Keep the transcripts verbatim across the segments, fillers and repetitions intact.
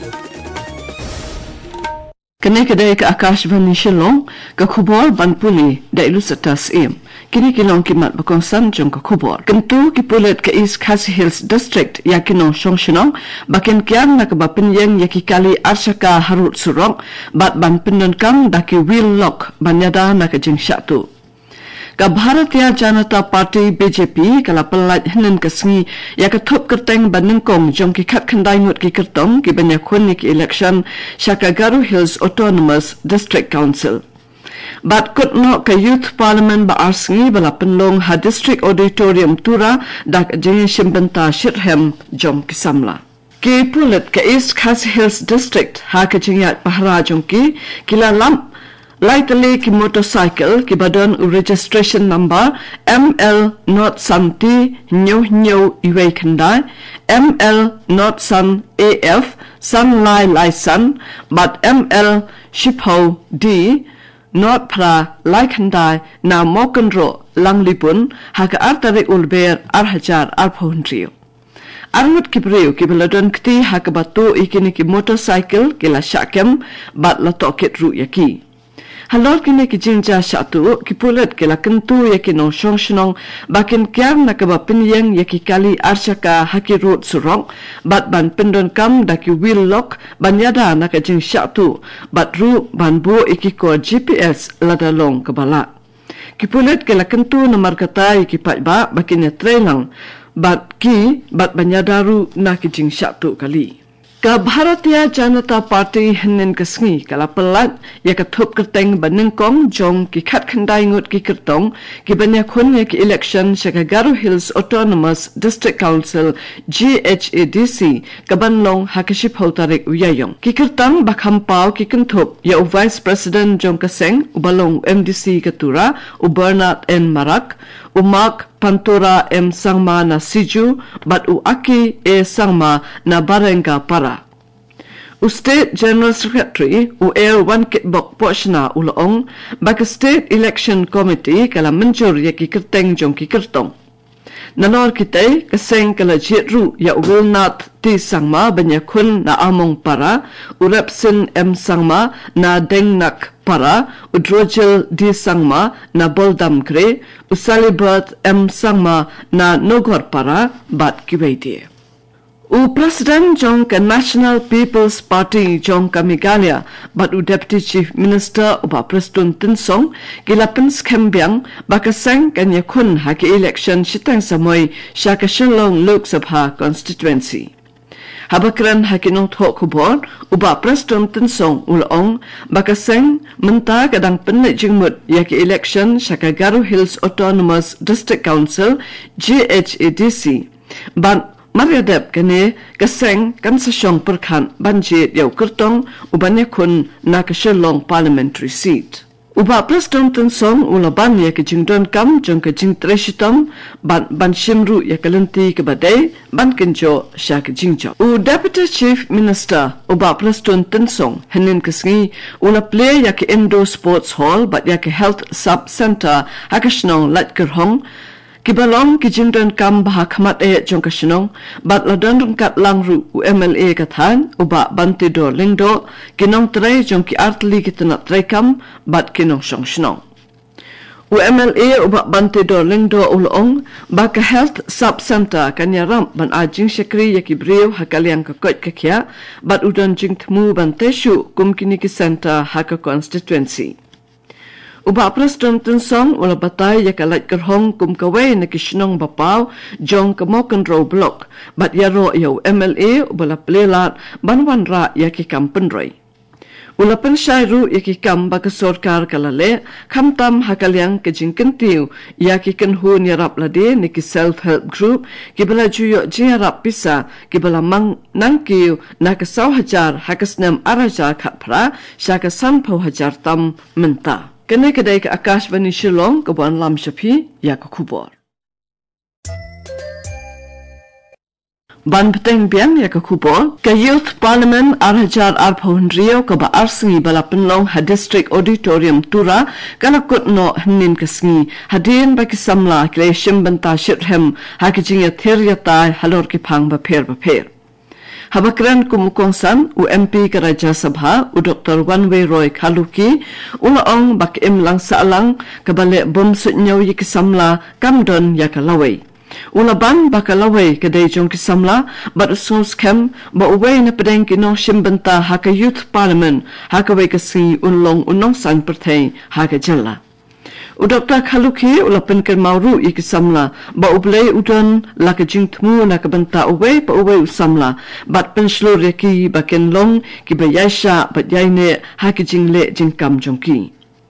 Kini kedai ke Akashvani Shillong ke khubor banpuli da ilu setas im. Kini kilong kimat bakongsan jong ke khubor. Kentu ki pulet ke East Khasi Hills District ya kinong shongshonong bakin kian na ke bapinyeng ya ki kali arshaka harut surong bat ban pendon kang da ki wheel lock banyada na ke jing syatu. Ka Bharatiya Janata Party B J P kala pelat henen kesngi ya ketup kerteng banengkong jong ki khat khandai ngut ki kertong ki banya khun ni ki election Shakagaru Hills Autonomous District Council. Bat kut no ka Youth Parliament ba arsngi bala penlong ha District Auditorium Tura dak jeng shimbenta Shirhem jong ki samla. Ki pulet ka East Khasi Hills District ha ka jingyat pahara jong ki kila lamp Lightly ki motorcycle ki badon registration number M L not Sun T nyo nyo iwe kendai M L not Sun A F Sun Lai Lai Sun but M L Shipho D not pra Lai kendai na mokenro langlipun haka artare ulber arhajar arphondrio. Armut kibriu ki beladon kti haka batu ikini ki motorcycle ki la syakem bat la tokit ru yaki. Halor kini ki jingja syatu ki pulet ki la kentu ya ki nong shong shnong bakin kiam na kaba pinyeng ya ki kali arshaka haki road surong bat ban pendon kam da ki wheel lock banyada na ka jing syatu bat ru ban bu iki ko G P S lada long kebala. Ki pulet ki la kentu nomor kata ya ki pat ba bakin ya trailang bat ki bat banyada ru na ki jing syatu kali. Ka Bharatiya Janata Party henen kesngi kala pelat ya ketup kerteng banengkong jong ki khat khandai ngut ki kertong ki banya khun ya ki election Shakagaru Hills Autonomous District Council G H A D C kabanlong hakiship hotarik uyayong ki kertang bakhampau ki kentup ya Vice President jong kaseng ubalong M D C Katura u Bernard N Marak u Mark Pantura M Sangma na Siju bat u Aki E Sangma na Barenga Para. U State General Secretary u Air One Kitbok Poshna Ulaong baka State Election Committee kala menjur ya ki kerteng jong ki kertong. Nanor kitay kaseng kala jitru ya Wilnat T Sangma banya kun na Among Para u Repsin M Sangma na Dengnak Para u Drojil D Sangma na Boldam Kre u Salibert M Sangma na Nogor Para bat kiwaiti. U President jong ka National People's Party jong ka Meghalaya bat u Deputy Chief Minister uba Prestun Tinsong kilapin skembyang baka seng kanya kun haki election shitang samoy Shaka Shillong Lok Sabha constituency. Habakran hakinong thok kubor uba Prestun Tinsong ulong baka seng menta kadang penit jingmut yaki election Shakagaru Hills Autonomous District Council G H A D C ban Mariadep kene kaseng kan sasyong perkhan banjit yau kertong ubanya kun na Shillong parliamentary seat. Uba Preston Tinsong ulaban ya ke jingdon kam jong ke jing treshitom ban ban shimru ya kalenti ke badai ban kenjo sya ke jingjo. U Deputy Chief Minister uba Preston Tinsong henin kesngi ula play ya ke Indo Sports Hall bat ya ke Health Sub Center hakashnong lat kerhong Kibalong ki jingdon kam baha khamat e jong kashnong bat ladon rungkat langru u M L A kathan uba banti do lingdo kinong tray jong ki artli kitna tray kam bat kinong shong shnong u M L A uba banti do lingdo ulong ba ka health sub center kanya ram ban a jing shakri yaki brew hakaliang ka kot kakya bat udon jing thmu ban teshu kum kini ki center haka constituency. Uba Preston Tinsong ula batay ya kalat kerhong kum kaway na kishnong bapaw jong kamokan row block bat yaro yaw M L A ubala plelat banwan ra ya ki kampenroy. Ula pensyairu ya ki kam baka sorkar kalale kamtam hakaliang kejingkentiu ya ki kenhun yarap lade ni ki self-help group ki bala juyo jingarap pisa ki bala mang nangkiu na kasaw hajar hakasnam arajar katpra syaka sanpau hajar tam menta. Kene kedai ke Akashvani Shillong ke Buan Lam Shapi ya ke kubor. Ban peteng biang ya ke kubor ke Youth Parliament arhajar arphondrio ke ba arsengi bala penlong ha District Auditorium Tura kana kutno hnin kesngi hadin ba ki samla kre shimbenta shirhem ha ki jinga theryata halor ki phang ba pher ba pher. Habakran kumukongsan u M P ke Raja Sabha u Doktor Wanway Roy Khaluki ulaong bakim lang saalang kabalik bom sutnyaw yikisamla kamdon yakalaway. Ulaban bakalaway kadai jong kisamla bat usngus kem ba uway na pedeng kinong shimbanta haka Youth Parliament haka way kasi unlong unong san pertay haka jala. U Doktor Khaluki ulapan kan mauru ikisamla ba ublay udon laka jing tmu na kabanta uway pa uway usamla bat penslur yaki baken long ki ba yaisha bat yaine haka jing le jing kam jongki.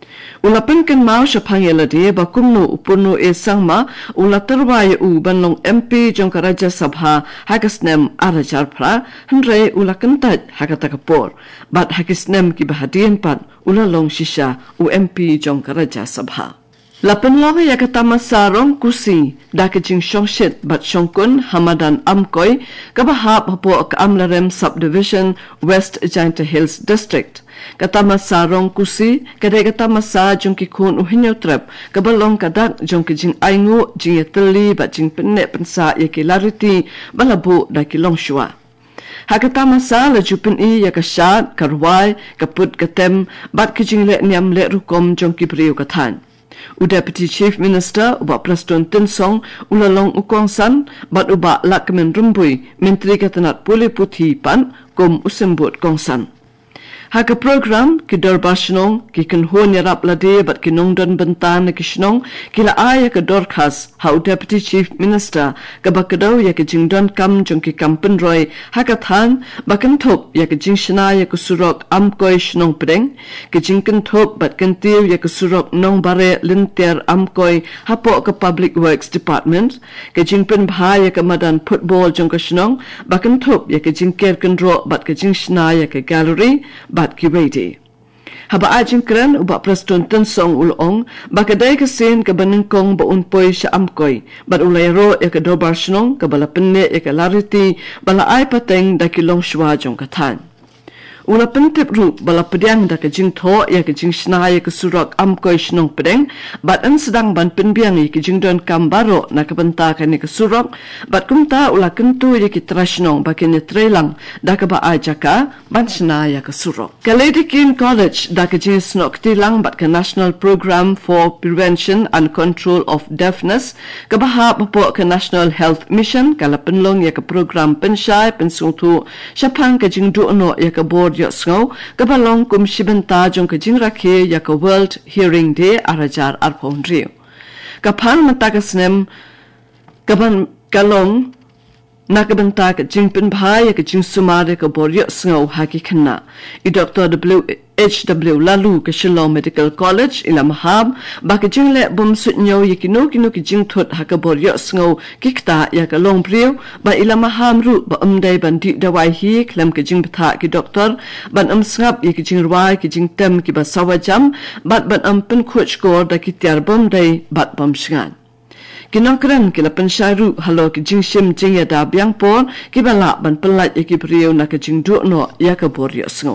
Ulapan kan mau syapang yalade ba kumno upurno e sangma ulatarway u banlong M P jong Raja Sabha hakasnem arajar pra hendrai ulakan taj hakatakapor bat hakisnem ki bahadian pat ulalong shisha u M P jong Raja Sabha. Lapan long ya katama sarong kusi dakajing shongshit bat shongkun Hamadan Amkoy kabahap hapo ka Amlarem Subdivision West Jainta Hills District. Katama sarong kusi kadai katama sa jong ki kun uhinyo trap kabalong kadak jong ki jing aingu jing yateli bat jing penne pensa ya ki lariti balabu da ki long shua. Hakatama sa la jupin i ya ka shat karwai kaput katem bat ki jing le niam le rukom jong ki priu kathan. U Deputy Chief Minister uba Preston Tinsong ulalong ukongsan bat uba lakmen rumbui Menteri Katanat Puli Puthi pan kum usembut kongsan. Haka program ki dorbashnong ki kenhon yarap lade bat kinong don bentan na kishnong kila aya ka dorkas hau Deputy Chief Minister ka bakadaw ya ka jingdon kam jong ki kampen roy haka than bakan thop ya ka jingshna ya ka surok amkoy shnong pedeng ki jingken thop bat kentiu ya ka surok nong bare linter amkoy hapo ka Public Works Department ka jingpen bha ya ka madan football jong ka shnong bakan thop ya ka jingker kendro bat ka jingshna ya ka gallery bat ki ready. Haba ajing kren uba Preston Tinsong ulong bakadai kasin ka baningkong ba unpoy siya amkoy bat ulayro ya ka dobar shnong ka bala penne ya ka lariti bala ay pateng da kilong shwa jong kathan. Ula pentip ru bala pedang da ka jing tho ya ka jing shna ya ka surak amkoy shnong pedeng bat an sedang ban penbiang ya ka jing don kambaro na ka banta ka ni ka surak bat kumta ula kentu ya ki trashnong ba kini trelang da ka ba ajaka ban shna ya ka surak. Kaledikin College da ka jing snok tilang bat ka National Program for Prevention and Control of Deafness ka baha po ka National Health Mission kala penlong ya ka program penshay pensungtu syapang ka jing duono ya ka board yo sngo kabalong kum shibenta jong ka jing rakhe ya ka World Hearing Day arajar arpon rio kapan matakasnem kaban kalong nakabenta ka jing pin bhai ya ka jing sumare ka board yo sngo haki khanna I Doctor W H W Lalu ka Shillong Medical College ila mahab ba ka jing le bum sutnyo yikino kino ki jing thot haka bor yo sngo kikta ya ka long priu ba ila maham ru ba umdai bandi dawai hi klam ka jing btha ki doctor ban um sngap yik jing rwai ki jing tem ki ba sawajam bat ban um pin khuch kor da ki tiar bom dai bat bom shngan kinongkran kila pensyairu halo ki jing shim jing ya da biang pon ki bala ban pelat yiki priu na ka jing du no ya ka bor yo sngo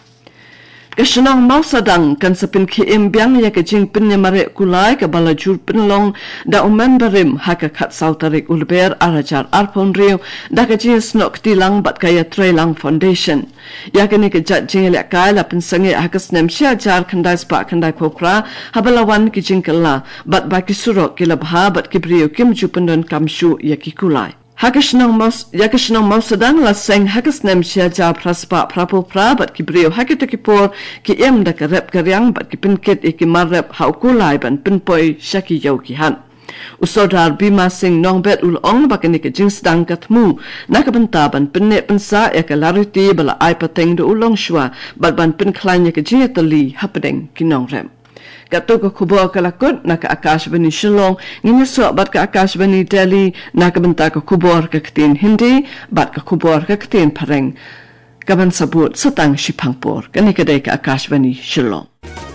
Kasunang mau sadang kan sapin ki imbiang ya ka jing pin mare kulai ka bala jur pinlong da umen barim haka khat sautarik ulber arajar arpon rio da ka jing snok tilang bat kaya trailang foundation ya ka ni ka jat jing le kai la pin sange hakas nem sia jar khandai spa khandai khokra habalawan ki jing kala bat ba ki surok ki labha bat ki brio kim jupandon kamshu ya ki kulai Hakashnong mos yakashnong mosadang la seng hakasnem sia ja praspa prapo pra bat ki brio hakitakipor ki em da ka rep karyang bat ki pinket e ki marrep hau kulai ban pinpoi shaki yau ki han usodar bima sing nongbet ul ong bakani ka jingsdang katmu nakabanta ban pinne pensa e ka lariti bala ai pateng do ulong shwa bat ban pin klanya ka jiatali hapdeng ki nongrem Gato ka kubo kalakot na ka Akashvani Shillong nginya so bat ka Akashvani Delhi na ka banta ka kubor ka katin Hindi bat ka kubor ka katin pareng kaban sabut satang shipangpor kani kadai ka Akashvani Shillong